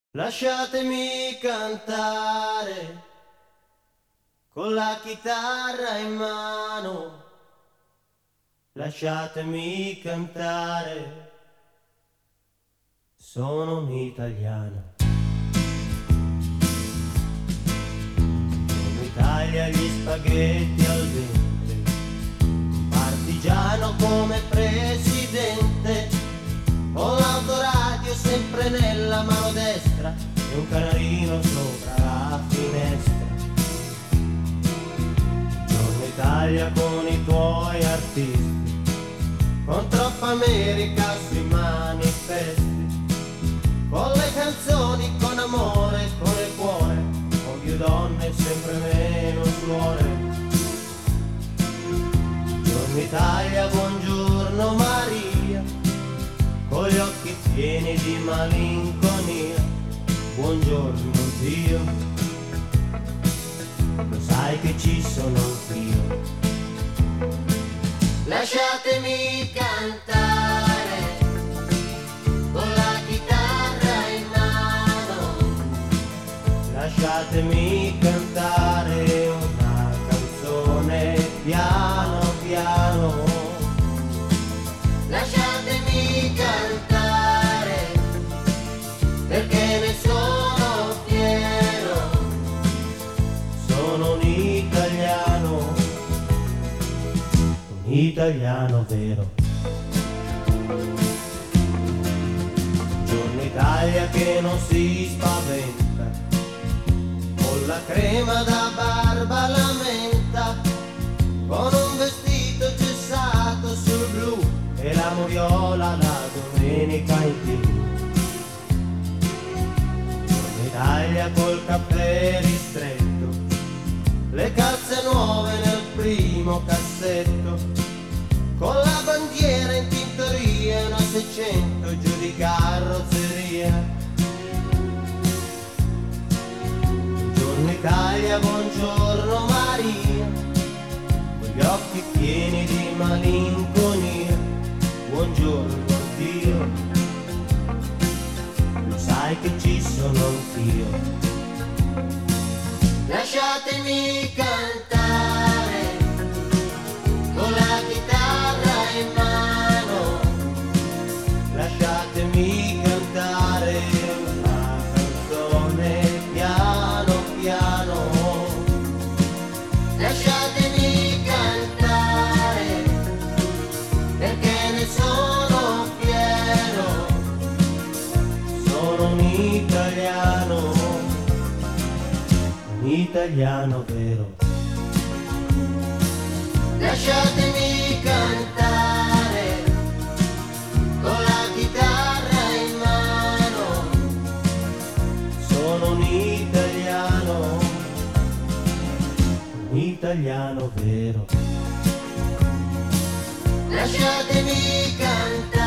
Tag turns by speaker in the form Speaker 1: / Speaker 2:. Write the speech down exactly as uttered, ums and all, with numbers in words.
Speaker 1: Lasciatemi cantare con la chitarra in mano, lasciatemi cantare, sono un italiano. In Italia gli spaghetti al ventre, un partigiano come presidente, ho l'autoradio sempre nella mano destra e un canarino sopra la finestra. Giorno Italia con i tuoi artisti, con troppa America sui manifesti, con le canzoni, con amore, con il cuore, con più donne sempre meno suore. Giorno Italia, buongiorno Maria, con gli occhi pieni di malinconia. Buongiorno Dio, lo sai che ci sono anch'io. Lasciatemi cantare con la chitarra in mano, lasciatemi cantare una canzone piano piano. Lasciatemi cantare perché ne sono fiero, sono un italiano, un italiano vero. Giorno Italia che non si spaventa, con la crema da barba la menta, con un vestito gessato sul blu e la moviola la domenica in tivù. Giorno Italia col caffè ristretto, le calze nuove nel primo cassetto, con la bandiera in tintoria e una seicento giù di carrozzeria. Giorno Italia, buongiorno Maria, con gli occhi pieni di malinconia. Buongiorno Dio, lo sai che ci sono anch'io. Lasciatemi cantare con la chitarra in mano, lasciatemi cantare una canzone piano piano. Lasciatemi cantare perché ne sono fiero, sono un italiano, un italiano vero. Lasciatemi cantare con la chitarra in mano, sono un italiano, un italiano vero. Lasciatemi cantare